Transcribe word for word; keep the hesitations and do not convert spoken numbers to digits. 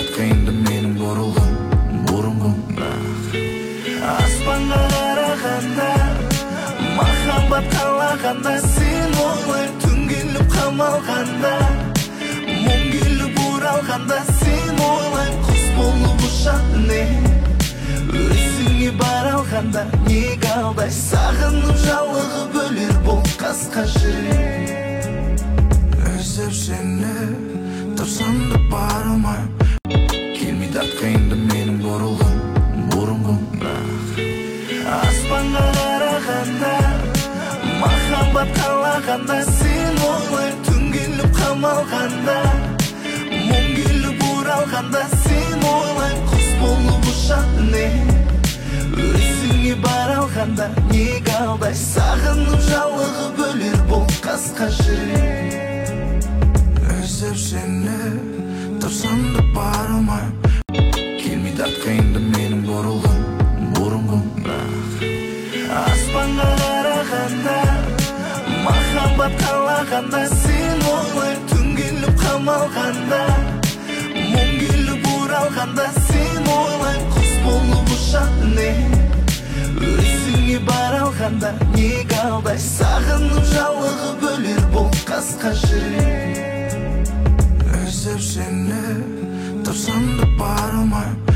қиынды менің бұрылғым бұрынғым аспанға қарағанда махаббат қалағанда сен олай түн келіп қамалғанда мұң келіп оралғанда сен олай құс болып ұшатыне өзіңе бара алғанда неге алдай сағынып жалығы бөлер бұл қасқа жүрек іздеп сені тұрсам да бара алмайм келмейді атқиынды менің бұрылғым бұрынғым аспанға қарағанда махаббат қалағанда сен олай түн келіп қамалғанда мұң келіп оралғанда сен олай құс болып ұшатыне өзіңе бара алғанда неге алдай сағынып жалығы бөлер бұл қасқа жүрек іздеп сені тұрсам да бара алмайм келмейді атқиынды менің бұрылғым бұрынғым аспанға қарағанда махаббат қалағанда сен олай түн келіп қамалғанда мұң келіп оралғанда сен олай құс болып ұшатыне өзіңе бара алғанда неге алдай сағынып жалығы бөлер бұл қасқа жүрек іздеп сені тұрсам да бара алмайм